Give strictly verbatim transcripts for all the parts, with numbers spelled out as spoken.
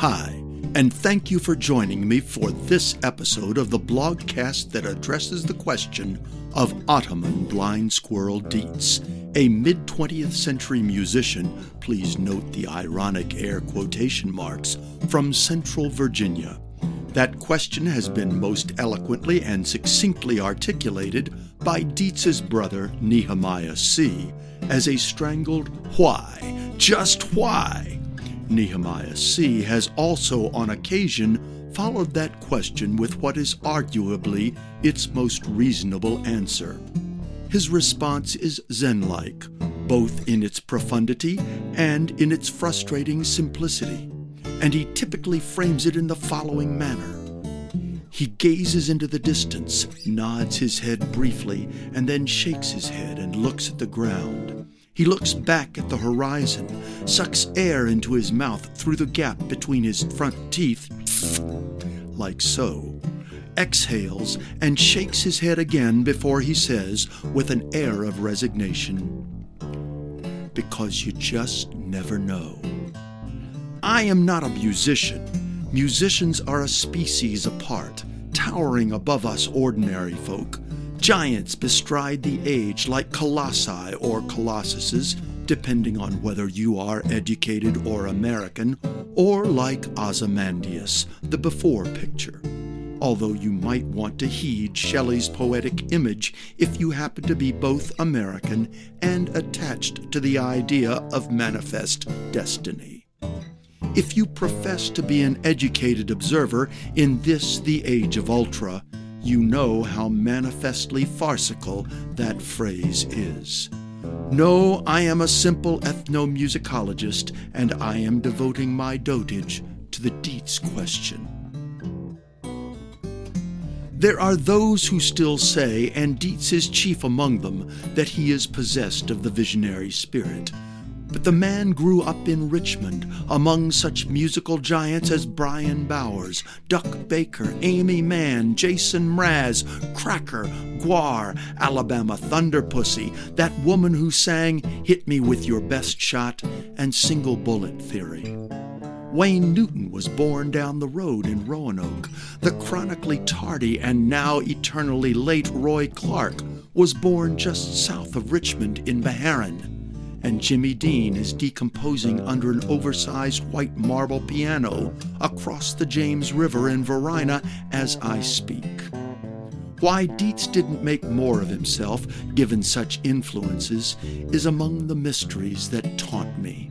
Hi, and thank you for joining me for this episode of the blogcast that addresses the question of Ottoman Blind Squirrel Dietz, a mid-twentieth century musician, please note the ironic air quotation marks, from Central Virginia. That question has been most eloquently and succinctly articulated by Dietz's brother Nehemiah C. as a strangled why, just why. Nehemiah C. has also on occasion followed that question with what is arguably its most reasonable answer. His response is Zen-like, both in its profundity and in its frustrating simplicity, and he typically frames it in the following manner. He gazes into the distance, nods his head briefly, and then shakes his head and looks at the ground. He looks back at the horizon, sucks air into his mouth through the gap between his front teeth, like so, exhales, and shakes his head again before he says, with an air of resignation, "Because you just never know." I am not a musician. Musicians are a species apart, towering above us ordinary folk. Giants bestride the age like colossi or colossuses, depending on whether you are educated or American, or like Ozymandias, the before picture. Although you might want to heed Shelley's poetic image if you happen to be both American and attached to the idea of manifest destiny. If you profess to be an educated observer in this, the age of ultra, you know how manifestly farcical that phrase is. No, I am a simple ethnomusicologist, and I am devoting my dotage to the Dietz question. There are those who still say, and Dietz is chief among them, that he is possessed of the visionary spirit. But the man grew up in Richmond among such musical giants as Brian Bowers, Duck Baker, Amy Mann, Jason Mraz, Cracker, Guar, Alabama Thunder Pussy, that woman who sang Hit Me With Your Best Shot, and Single Bullet Theory. Wayne Newton was born down the road in Roanoke. The chronically tardy and now eternally late Roy Clark was born just south of Richmond in Meherrin. And Jimmy Dean is decomposing under an oversized white marble piano across the James River in Verina as I speak. Why Dietz didn't make more of himself, given such influences, is among the mysteries that taunt me.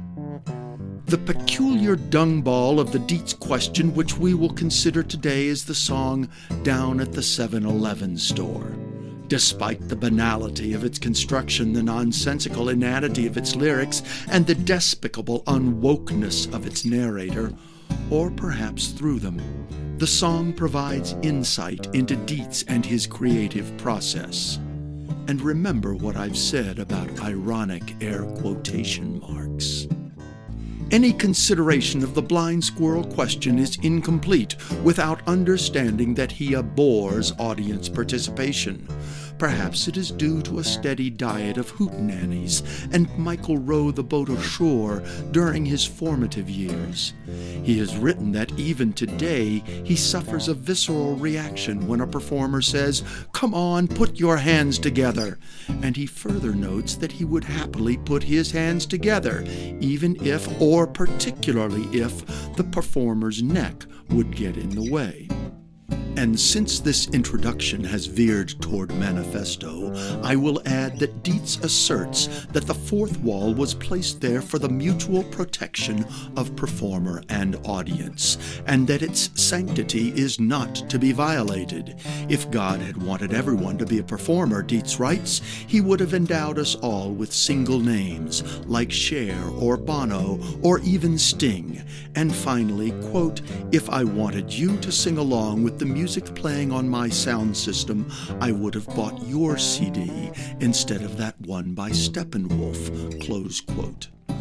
The peculiar dung ball of the Dietz question which we will consider today is the song Down at the seven eleven Store. Despite the banality of its construction, the nonsensical inanity of its lyrics, and the despicable unwokeness of its narrator, or perhaps through them, the song provides insight into Dietz and his creative process. And remember what I've said about ironic air quotation marks. Any consideration of the blind squirrel question is incomplete without understanding that he abhors audience participation. Perhaps it is due to a steady diet of hootenannies and Michael Rowe the boat ashore during his formative years. He has written that even today he suffers a visceral reaction when a performer says, "Come on, put your hands together." And he further notes that he would happily put his hands together, even if, or particularly if, the performer's neck would get in the way. And since this introduction has veered toward manifesto, I will add that Dietz asserts that the fourth wall was placed there for the mutual protection of performer and audience, and that its sanctity is not to be violated. If God had wanted everyone to be a performer, Dietz writes, he would have endowed us all with single names, like Cher or Bono or even Sting. And finally, quote, "If I wanted you to sing along with the music playing on my sound system, I would have bought your C D instead of that one by Steppenwolf," close quote.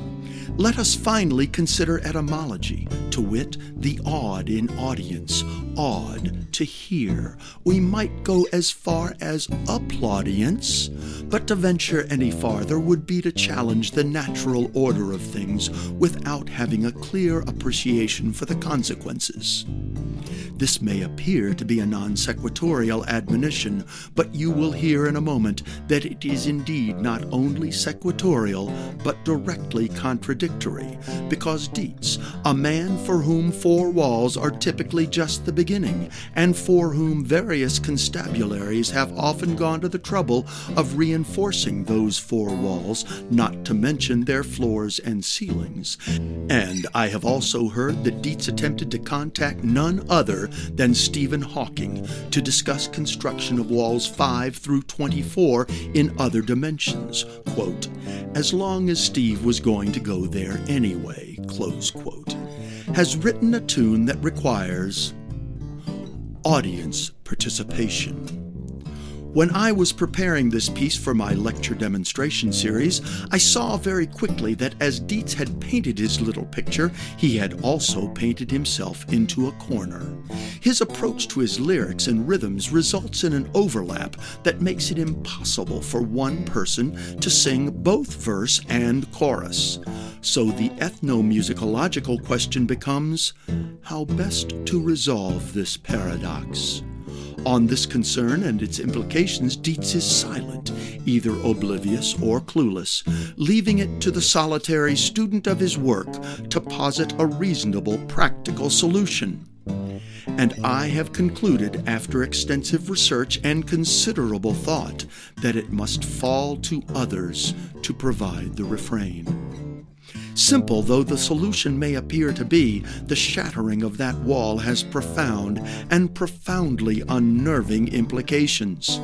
Let us finally consider etymology, to wit, the odd in audience, odd to hear. We might go as far as applaudience, but to venture any farther would be to challenge the natural order of things without having a clear appreciation for the consequences. This may appear to be a non-sequitorial admonition, but you will hear in a moment that it is indeed not only sequitorial, but directly contradictory, because Dietz, a man for whom four walls are typically just the beginning, and for whom various constabularies have often gone to the trouble of reinforcing those four walls, not to mention their floors and ceilings. And I have also heard that Dietz attempted to contact none other than Stephen Hawking to discuss construction of walls five through twenty-four in other dimensions, quote, as long as Steve was going to go there anyway, close quote, has written a tune that requires audience participation. When I was preparing this piece for my lecture demonstration series, I saw very quickly that as Dietz had painted his little picture, he had also painted himself into a corner. His approach to his lyrics and rhythms results in an overlap that makes it impossible for one person to sing both verse and chorus. So the ethnomusicological question becomes, how best to resolve this paradox? On this concern and its implications, Dietz is silent, either oblivious or clueless, leaving it to the solitary student of his work to posit a reasonable, practical solution. And I have concluded, after extensive research and considerable thought, that it must fall to others to provide the refrain. Simple though the solution may appear to be, the shattering of that wall has profound and profoundly unnerving implications.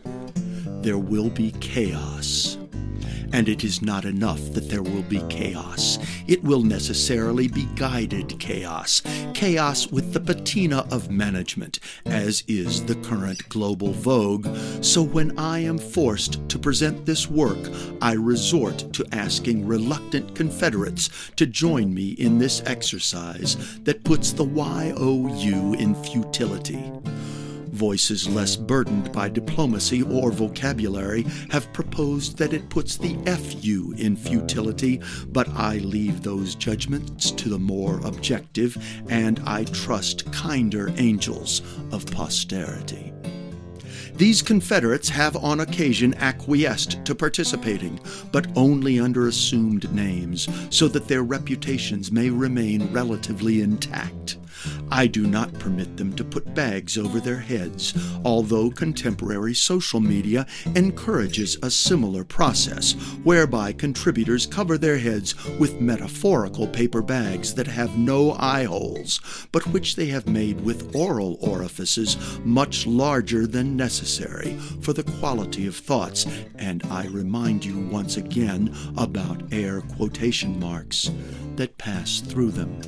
There will be chaos. And it is not enough that there will be chaos. It will necessarily be guided chaos, chaos with the patina of management, as is the current global vogue. So when I am forced to present this work, I resort to asking reluctant Confederates to join me in this exercise that puts the Y O U in futility. Voices less burdened by diplomacy or vocabulary have proposed that it puts the F U in futility, but I leave those judgments to the more objective and, I trust, kinder angels of posterity. These Confederates have on occasion acquiesced to participating, but only under assumed names, so that their reputations may remain relatively intact. I do not permit them to put bags over their heads, although contemporary social media encourages a similar process, whereby contributors cover their heads with metaphorical paper bags that have no eye holes, but which they have made with oral orifices much larger than necessary for the quality of thoughts, and I remind you once again about air quotation marks that pass through them.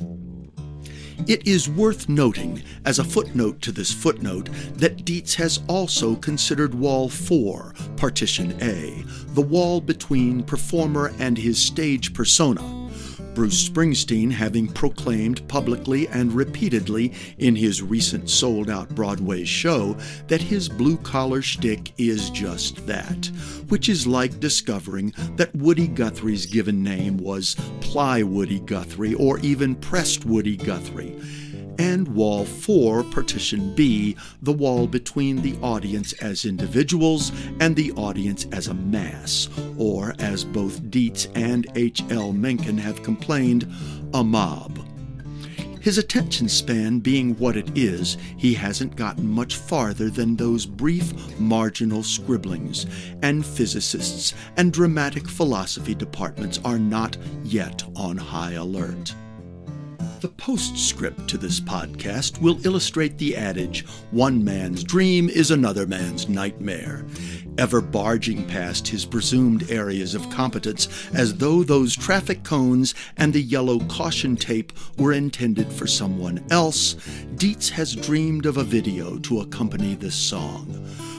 It is worth noting, as a footnote to this footnote, that Dietz has also considered Wall four, Partition A, the wall between performer and his stage persona, Bruce Springsteen having proclaimed publicly and repeatedly in his recent sold-out Broadway show that his blue-collar shtick is just that, which is like discovering that Woody Guthrie's given name was Plywoody Guthrie or even Pressed Woody Guthrie. And Wall four, Partition B, the wall between the audience as individuals and the audience as a mass, or, as both Dietz and H L Mencken have complained, a mob. His attention span being what it is, he hasn't gotten much farther than those brief marginal scribblings, and physicists and dramatic philosophy departments are not yet on high alert. The postscript to this podcast will illustrate the adage, one man's dream is another man's nightmare, ever barging past his presumed areas of competence as though those traffic cones and the yellow caution tape were intended for someone else. Dietz has dreamed of a video to accompany this song.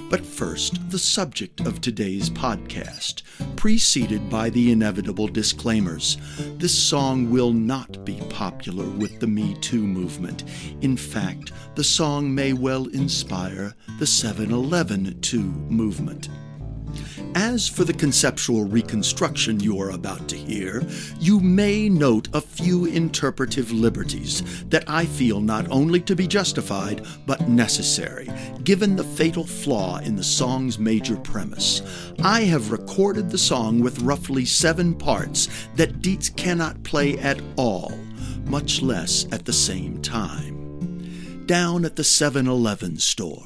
But first, the subject of today's podcast, preceded by the inevitable disclaimers. This song will not be popular with the Me Too movement. In fact, the song may well inspire the seven eleven two movement. As for the conceptual reconstruction you are about to hear, you may note a few interpretive liberties that I feel not only to be justified, but necessary, given the fatal flaw in the song's major premise. I have recorded the song with roughly seven parts that Dietz cannot play at all, much less at the same time. Down at the seven eleven store.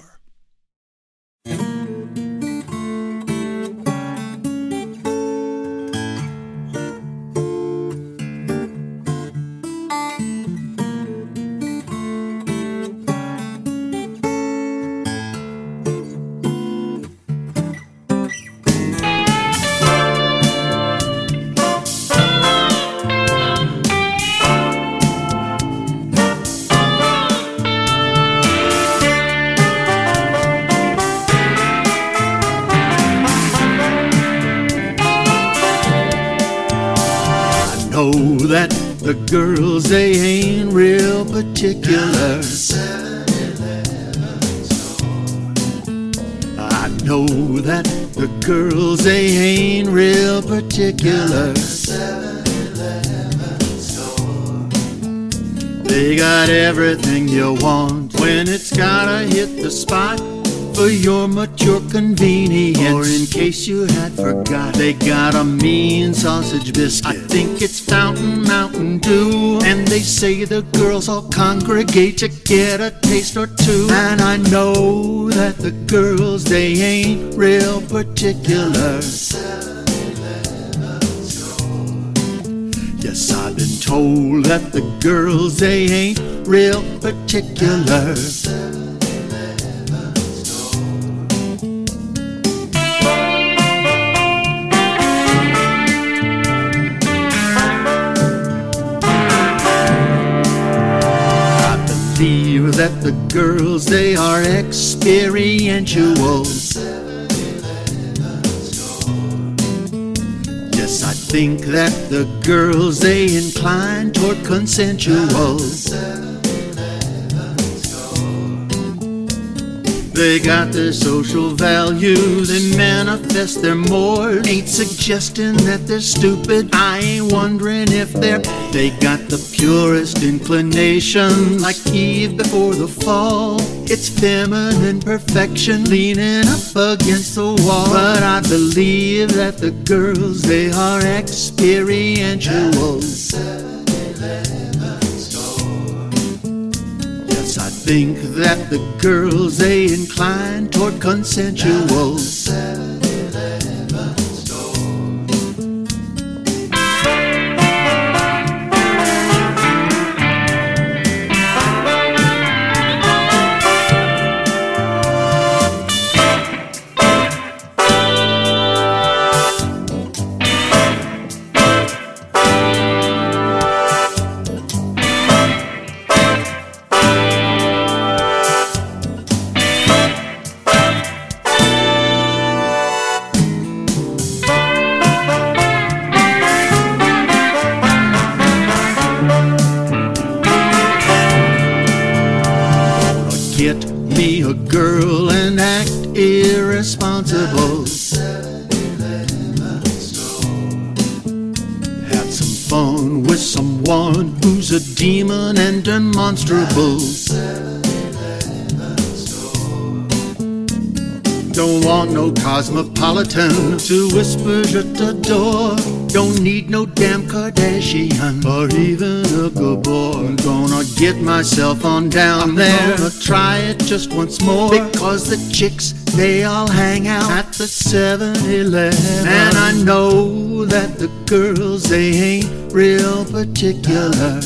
Know that the girls, they ain't real particular. I know that the girls, they ain't real particular. They got everything you want when it's gotta hit the spot. For your mature convenience, or in case you had forgot, they got a mean sausage biscuit. I think it's Fountain Mountain Dew, and they say the girls all congregate to get a taste or two. And I know that the girls, they ain't real particular. Yes, I've been told that the girls, they ain't real particular. That the girls, they are experiential. Yes, I think that the girls, they incline toward consensual. They got their social values, they manifest their mores. Ain't suggesting that they're stupid, I ain't wondering if they're. They got the purest inclination, like Eve before the fall. It's feminine perfection leaning up against the wall. But I believe that the girls, they are experiential. Yes, I think that the girls, they incline toward consensual. Get me a girl and act irresponsible. Have some fun with someone who's a demon and demonstrable. Don't want no cosmopolitan to whisper je t'adore. Don't need no damn Kardashian or even a Gabor. I'm gonna get myself on down I'm there. Gonna try it just once more because the chicks, they all hang out at the seven eleven. And I know that the girls, they ain't real particular.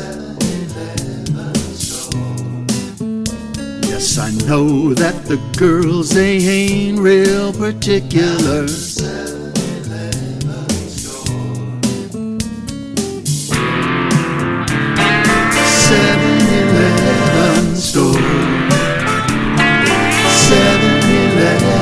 Yes, I know that the girls, they ain't real particular. seven eleven store. seven eleven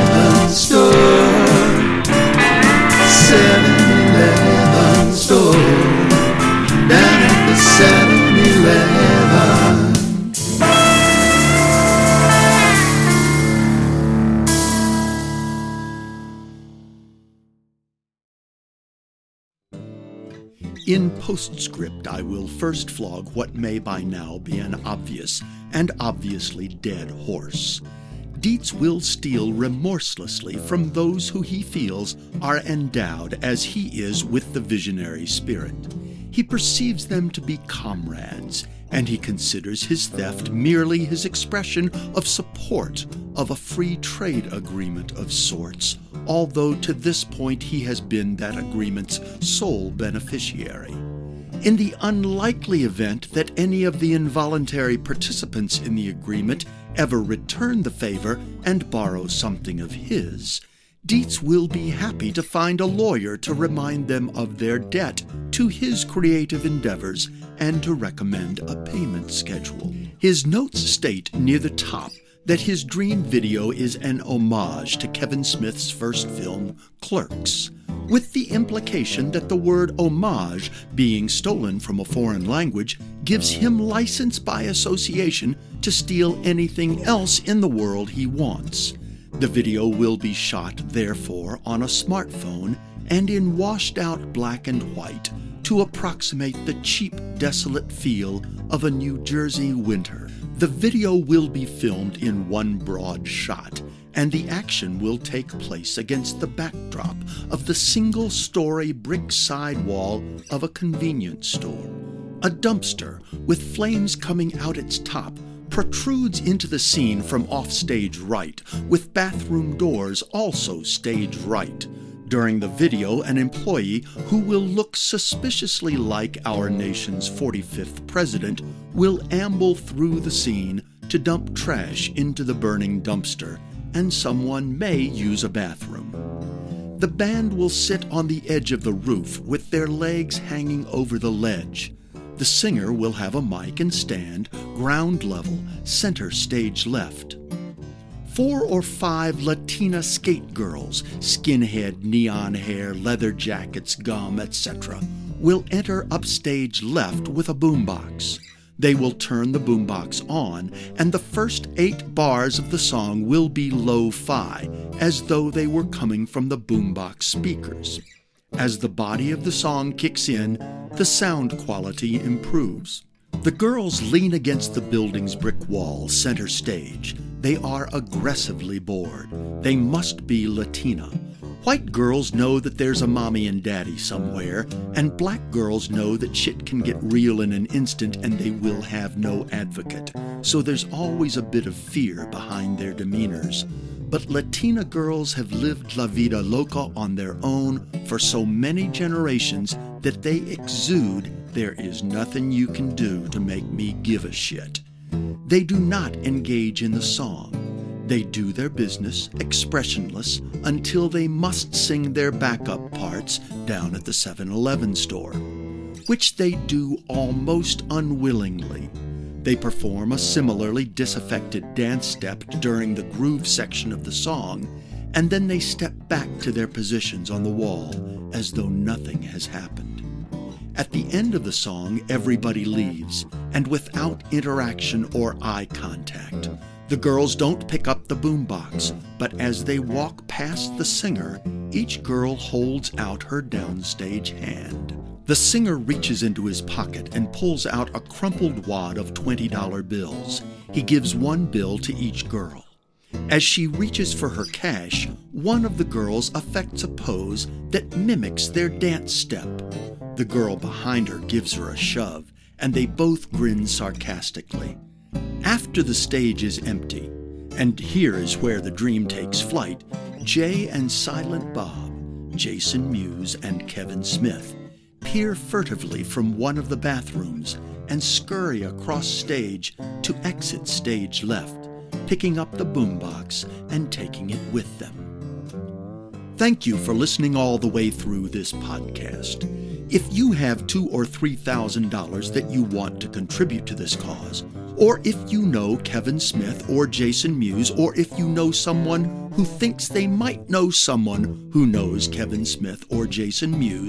In postscript, I will first flog what may by now be an obvious and obviously dead horse. Dietz will steal remorselessly from those who he feels are endowed as he is with the visionary spirit. He perceives them to be comrades, and he considers his theft merely his expression of support of a free trade agreement of sorts, although to this point he has been that agreement's sole beneficiary. In the unlikely event that any of the involuntary participants in the agreement ever return the favor and borrow something of his, Dietz will be happy to find a lawyer to remind them of their debt to his creative endeavors and to recommend a payment schedule. His notes state near the top that his dream video is an homage to Kevin Smith's first film, Clerks, with the implication that the word homage, being stolen from a foreign language, gives him license by association to steal anything else in the world he wants. The video will be shot, therefore, on a smartphone and in washed-out black and white to approximate the cheap, desolate feel of a New Jersey winter. The video will be filmed in one broad shot, and the action will take place against the backdrop of the single-story brick sidewall of a convenience store. A dumpster, with flames coming out its top, protrudes into the scene from off-stage right, with bathroom doors also stage right. During the video, an employee who will look suspiciously like our nation's forty-fifth president will amble through the scene to dump trash into the burning dumpster, and someone may use a bathroom. The band will sit on the edge of the roof with their legs hanging over the ledge. The singer will have a mic and stand, ground level, center stage left. Four or five Latina skate girls, skinhead, neon hair, leather jackets, gum, et cetera, will enter upstage left with a boombox. They will turn the boombox on, and the first eight bars of the song will be lo-fi, as though they were coming from the boombox speakers. As the body of the song kicks in, the sound quality improves. The girls lean against the building's brick wall, center stage. They are aggressively bored. They must be Latina. White girls know that there's a mommy and daddy somewhere, and black girls know that shit can get real in an instant and they will have no advocate. So there's always a bit of fear behind their demeanors. But Latina girls have lived la vida loca on their own for so many generations that they exude, "There is nothing you can do to make me give a shit." They do not engage in the song. They do their business, expressionless, until they must sing their backup parts down at the seven eleven store, which they do almost unwillingly. They perform a similarly disaffected dance step during the groove section of the song, and then they step back to their positions on the wall as though nothing has happened. At the end of the song, everybody leaves, and without interaction or eye contact. The girls don't pick up the boombox, but as they walk past the singer, each girl holds out her downstage hand. The singer reaches into his pocket and pulls out a crumpled wad of twenty dollar bills. He gives one bill to each girl. As she reaches for her cash, one of the girls affects a pose that mimics their dance step. The girl behind her gives her a shove, and they both grin sarcastically. After the stage is empty, and here is where the dream takes flight, Jay and Silent Bob, Jason Mewes and Kevin Smith, peer furtively from one of the bathrooms and scurry across stage to exit stage left, picking up the boombox and taking it with them. Thank you for listening all the way through this podcast. If you have two or three thousand dollars that you want to contribute to this cause, or if you know Kevin Smith or Jason Mewes, or if you know someone who thinks they might know someone who knows Kevin Smith or Jason Mewes,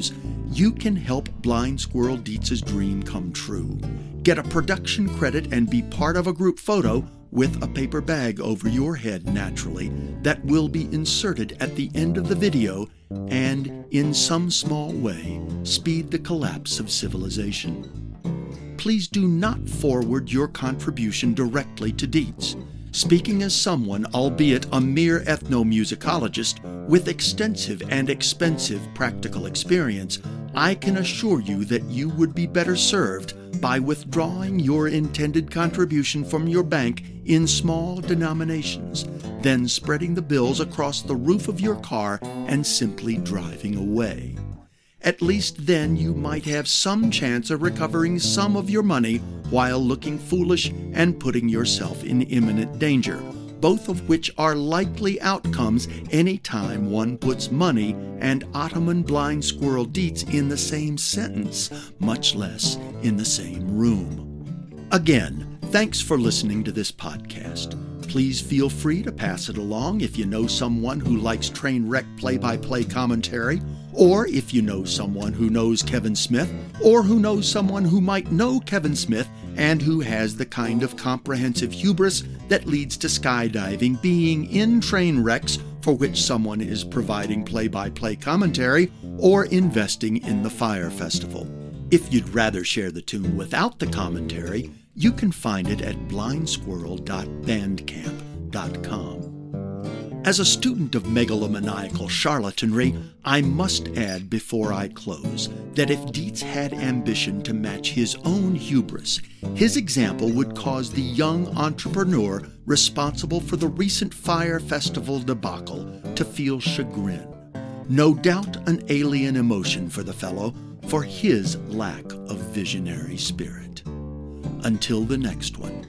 you can help Blind Squirrel Dietz's dream come true. Get a production credit and be part of a group photo with a paper bag over your head naturally that will be inserted at the end of the video and, in some small way, speed the collapse of civilization. Please do not forward your contribution directly to Dietz. Speaking as someone, albeit a mere ethnomusicologist, with extensive and expensive practical experience, I can assure you that you would be better served by withdrawing your intended contribution from your bank in small denominations than spreading the bills across the roof of your car and simply driving away. At least then you might have some chance of recovering some of your money while looking foolish and putting yourself in imminent danger, both of which are likely outcomes any time one puts money and Ottoman Blind Squirrel Dietz in the same sentence, much less in the same room. Again, thanks for listening to this podcast. Please feel free to pass it along if you know someone who likes train wreck play-by-play commentary, or if you know someone who knows Kevin Smith, or who knows someone who might know Kevin Smith and who has the kind of comprehensive hubris that leads to skydiving being in train wrecks for which someone is providing play-by-play commentary or investing in the Fire Festival. If you'd rather share the tune without the commentary, you can find it at blind squirrel dot bandcamp dot com. As a student of megalomaniacal charlatanry, I must add before I close that if Dietz had ambition to match his own hubris, his example would cause the young entrepreneur responsible for the recent Fire Festival debacle to feel chagrin. No doubt an alien emotion for the fellow for his lack of visionary spirit. Until the next one,